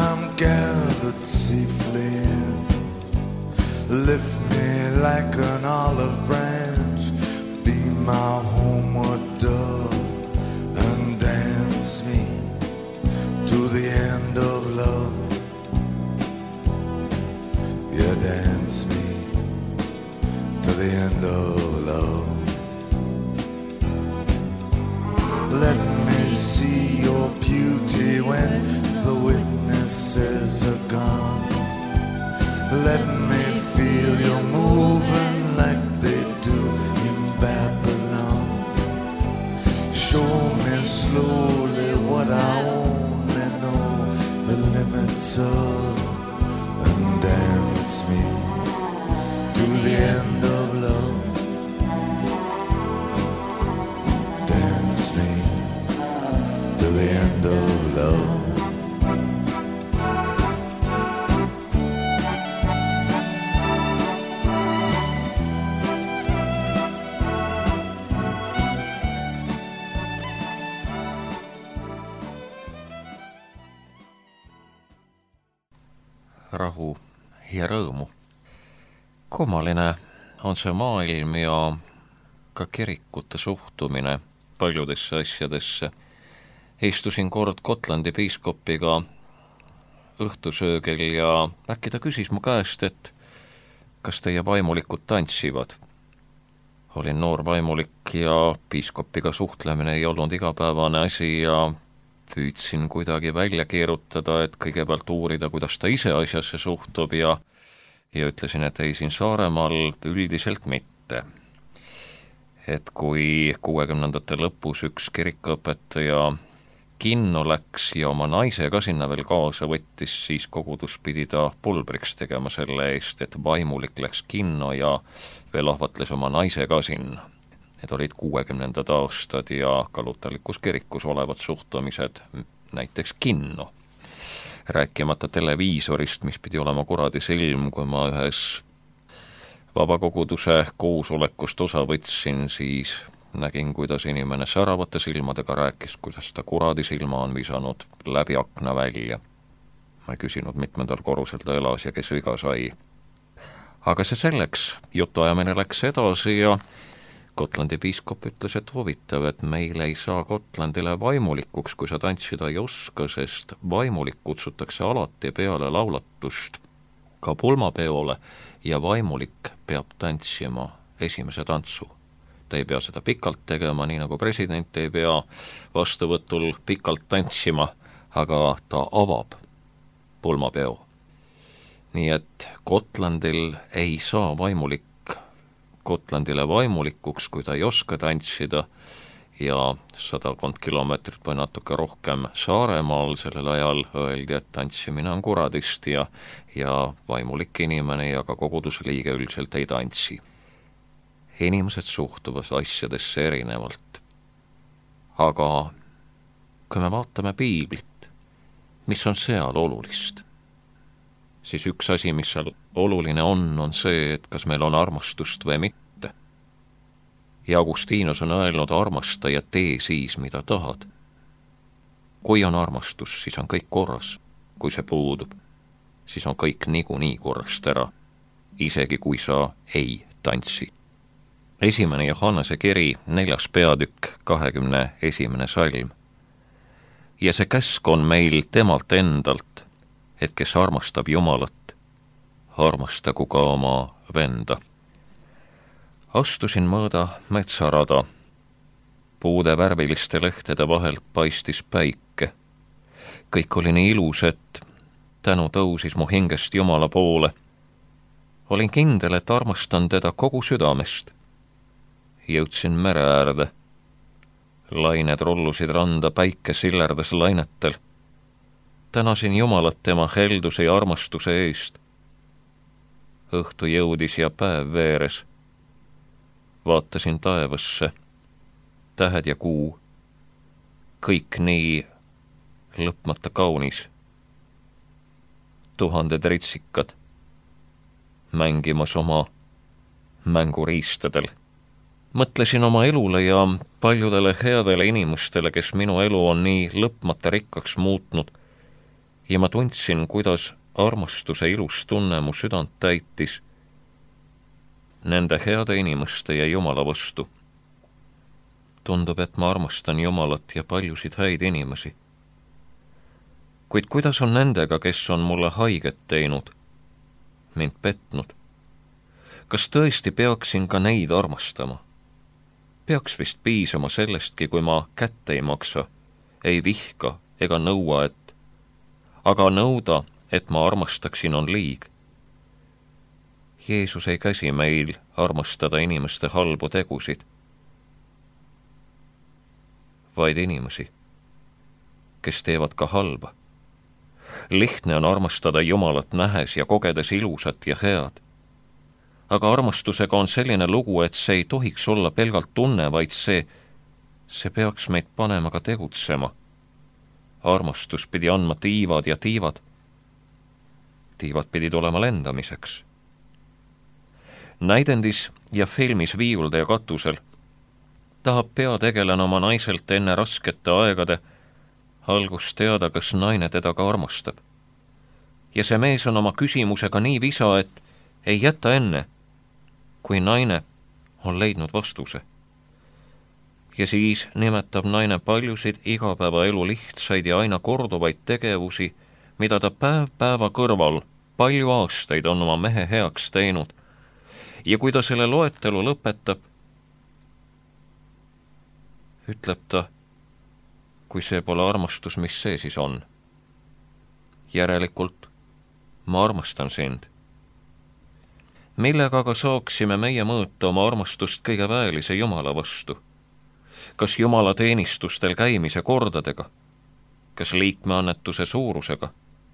I'm gathered safely in. Lift me like an olive branch, be my homeward dove, and dance me to the end of love. Yeah, dance me to the end of love. Let me see your beauty when the witnesses are gone. Let me feel you moving like they do in Babylon. Show me slowly what I only know the limits of, and dance me to the end of love. Dance me to the end of love. Rahu ja rõõmu. Kummaline on see maailm ja ka kirikute suhtumine paljudesse asjadesse. Istusin kord Gotlandi piiskopiga õhtusöögil ja äkki ta küsis mu käest, et kas teie vaimulikud tantsivad. Olin noor vaimulik ja piiskopiga suhtlemine ei olnud igapäevane asi ja püüdsin kuidagi välja keerutada, et kõigepealt uurida, kuidas ta ise asjasse suhtub ja ütlesin, et ei, siin Saaremaal üldiselt mitte. Et kui 60ndate lõpus üks kirikuõpetaja kinno läks ja oma naise ka sinna veel kaasa võttis, siis kogudus pidi ta pulbriks tegema selle eest, et vaimulik läks kinno ja veel ahvatles oma naise ka sinna. Need olid 60ndad aastad ja kalutalikus kirikus olevad suhtumised näiteks kinno. Rääkimata televiisorist, mis pidi olema kuradi silm, kui ma ühes vabakoguduse koosolekust osa võtsin, siis nägin, kuidas inimene säravate silmadega rääkis, kuidas ta kuradi silma on visanud läbi akna välja. Ma ei küsinud, mitmendal korrusel ta elas ja kes viga sai. Aga see selleks, jutuajamine läks edasi ja Gotlandi piiskop ütles, et huvitav, et meil ei saa Gotlandile vaimulikuks, kui sa tantsida ei oska, sest vaimulik kutsutakse alati peale laulatust ka pulmapeole ja vaimulik peab tantsima esimese tantsu. Ta ei pea seda pikalt tegema, nii nagu president ei pea vastuvõtul pikalt tantsima, aga ta avab pulmapeo. Nii et Gotlandil ei saa vaimulik Gotlandile vaimulikuks, kui ta ei oska tantsida ja 100 kilomeetrit või natuke rohkem Saaremaal sellel ajal öeldi, et tantsimine on kuradist ja vaimulik inimene ja ka koguduse liige üldiselt ei tantsi. Inimesed suhtuvad asjadesse erinevalt. Aga kui me vaatame piiblit, mis on seal olulist, siis üks asi, mis seal oluline on see, et kas meil on armastust või mitte. Ja Augustinus on öelnud, armasta ja tee siis, mida tahad. Kui on armastus, siis on kõik korras. Kui see puudub, siis on kõik niikuinii korrast ära, isegi kui sa ei tantsi. 1. Johannese kiri, 4. peatükk, 21. salm. Ja see käsk on meil temalt endalt, et kes armastab Jumalat, armastagu ka oma venda. Astusin mööda metsarada. Puude värviliste lehtede vahelt paistis päike. Kõik oli nii ilus, et tänu tõusis mu hingest Jumala poole. Olin kindel, et armastan teda kogu südamest. Jõudsin mere äärde. Lained rollusid randa, päike sillerdas lainetel. Tänasin Jumalat tema helduse ja armastuse eest. Õhtu jõudis ja päev veeres. Vaatasin taevasse, tähed ja kuu, kõik nii lõpmata kaunis. 1000 ritsikad mängimas oma mänguriistadel. Mõtlesin oma elule ja paljudele headele inimestele, kes minu elu on nii lõpmata rikkaks muutnud ja ma tundsin, kuidas armastuse ilus tunne mu südant täitis nende heade inimeste ja Jumala vastu. Tundub, et ma armastan Jumalat ja paljusid häid inimesi. Kuid kuidas on nendega, kes on mulle haiget teinud, mind petnud? Kas tõesti peaksin ka neid armastama? Peaks vist piisama sellestki, kui ma kätte ei maksa, ei vihka ega nõua, aga nõuda, et ma armastaksin, on liig. Jeesus ei käsi meil armastada inimeste halbu tegusid, vaid inimesi, kes teevad ka halba. Lihtne on armastada Jumalat nähes ja kogedes ilusat ja head. Aga armastusega on selline lugu, et see ei tohiks olla pelgalt tunne, vaid see peaks meid panema ka tegutsema. Armastus pidi andma tiivad ja tiivad. Tiivad pidid olema lendamiseks. Näidendis ja filmis Viiuldaja katusel tahab peategelane oma naiselt enne raskete aegade algust teada, kas naine teda ka armastab. Ja see mees on oma küsimusega nii visa, et ei jäta enne, kui naine on leidnud vastuse. Ja siis nimetab naine paljusid igapäevaelu lihtsaid ja aina korduvaid tegevusi, mida ta päev päeva kõrval palju aastaid on oma mehe heaks teinud. Ja kui ta selle loetelu lõpetab, ütleb ta, kui see pole armastus, mis see siis on? Järelikult ma armastan sind. Millega aga saaksime meie mõõta oma armastust kõige väelise Jumala vastu? Kas Jumala teenistustel käimise kordadega? Kas liikmeannetuse suurusega?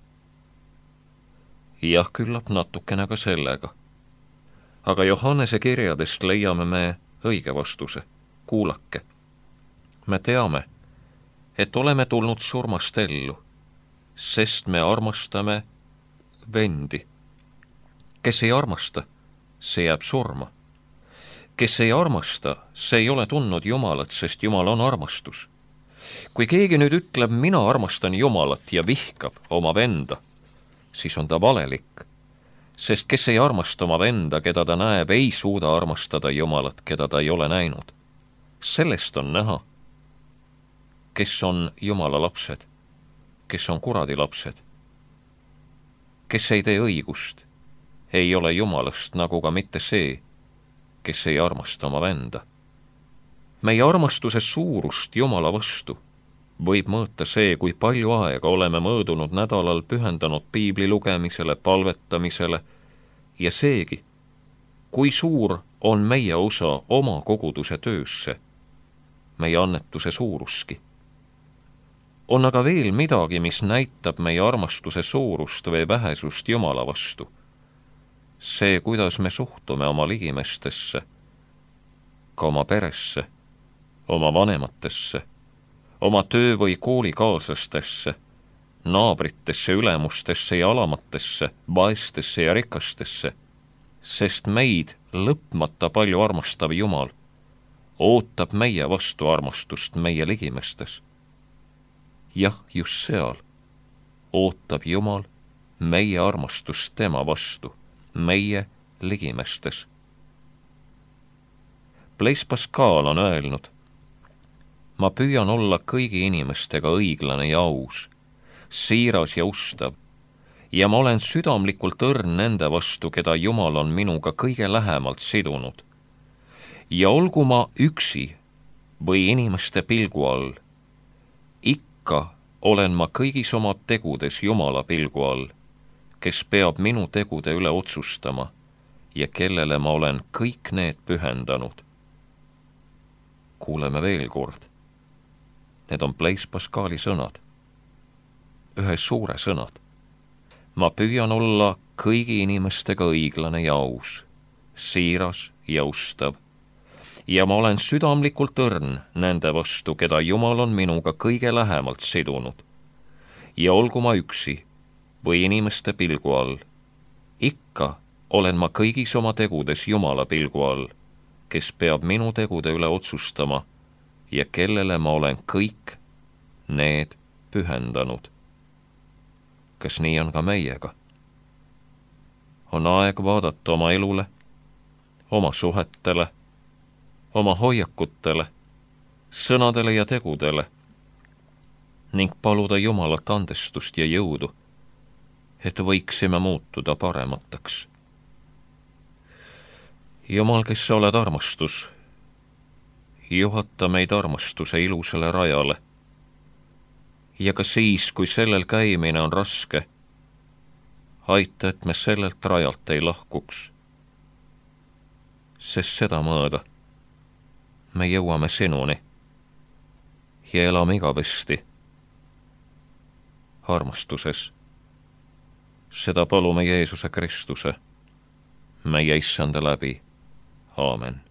Jah, küllap natukene ka sellega. Aga Johannese kirjadest leiame me õige vastuse. Kuulake. Me teame, et oleme tulnud surmast ellu, sest me armastame vendi. Kes ei armasta, see jääb surma. Kes ei armasta, see ei ole tundnud Jumalat, sest Jumal on armastus. Kui keegi nüüd ütleb, mina armastan Jumalat ja vihkab oma venda, siis on ta valelik. Sest kes ei armasta oma venda, keda ta näeb, ei suuda armastada Jumalat, keda ta ei ole näinud. Sellest on näha, kes on Jumala lapsed, kes on kuradi lapsed. Kes ei tee õigust, ei ole Jumalast, nagu ka mitte see, kes ei armasta oma venda. Meie armastuse suurust Jumala vastu võib mõõta see, kui palju aega oleme möödunud nädalal pühendanud piibli lugemisele, palvetamisele ja seegi, kui suur on meie osa oma koguduse töösse, meie annetuse suuruski. On aga veel midagi, mis näitab meie armastuse suurust või vähesust Jumala vastu. See, kuidas me suhtume oma ligimestesse, ka oma peresse, oma vanematesse, oma töö- või koolikaaslastesse, naabritesse, ülemustesse ja alamatesse, vaestesse ja rikastesse, sest meid lõpmata palju armastav Jumal ootab meie vastu armastust meie ligimestes. Jah, just seal ootab Jumal meie armastust tema vastu, meie ligimestes. Blaise Pascal on öelnud, ma püüan olla kõigi inimestega õiglane ja aus, siiras ja ustav, ja ma olen südamlikult õrn nende vastu, keda Jumal on minuga kõige lähemalt sidunud. Ja olgu ma üksi või inimeste pilgu all, ikka olen ma kõigis oma tegudes Jumala pilgu all, kes peab minu tegude üle otsustama ja kellele ma olen kõik need pühendanud. Kuuleme veel kord. Need on Blaise Pascali sõnad. Ühe suure sõnad. Ma püüan olla kõigi inimestega õiglane ja aus, siiras ja ustav, ja ma olen südamlikult õrn nende vastu, keda Jumal on minuga kõige lähemalt sidunud. Ja olgu ma üksi või inimeste pilgu all, ikka olen ma kõigis oma tegudes Jumala pilgu all, kes peab minu tegude üle otsustama ja kellele ma olen kõik need pühendanud. kas nii on ka meiega. On aeg vaadata oma elule, oma suhetele, oma hoiakutele, sõnadele ja tegudele ning paluda Jumalat andestust ja jõudu, et võiksime muutuda paremateks. Jumal, kes sa oled armastus, juhata meid armastuse ilusale rajale ja ka siis, kui sellel käimine on raske, aita, et me sellelt rajalt ei lahkuks, sest seda mööda me jõuame sinuni ja elame igavesti armastuses. Seda palume Jeesuse Kristuse, meie Issanda läbi. Aamen.